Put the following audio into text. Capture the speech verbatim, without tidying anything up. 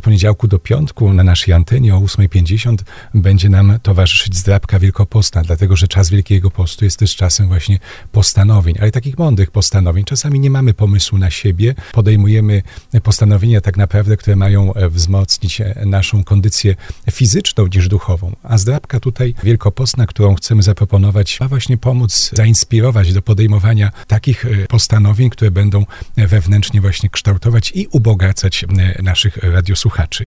poniedziałku do piątku na naszej antenie o ósma pięćdziesiąt będzie nam towarzyszyć zdrabka wielkopostna, dlatego że czas Wielkiego Postu jest też czasem właśnie postanowień, ale takich mądrych postanowień. Czasami nie mamy pomysłu na siebie, podejmujemy postanowienia tak naprawdę, które mają wzmocnić naszą kondycję fizyczną niż duchową. A zdrabka tutaj wielkopostna, którą chcemy zaproponować, ma właśnie pomóc zainspirować do podejmowania takich postanowień, które będą wewnętrznie właśnie kształtować i ubogacać naszych radiosłuchaczy.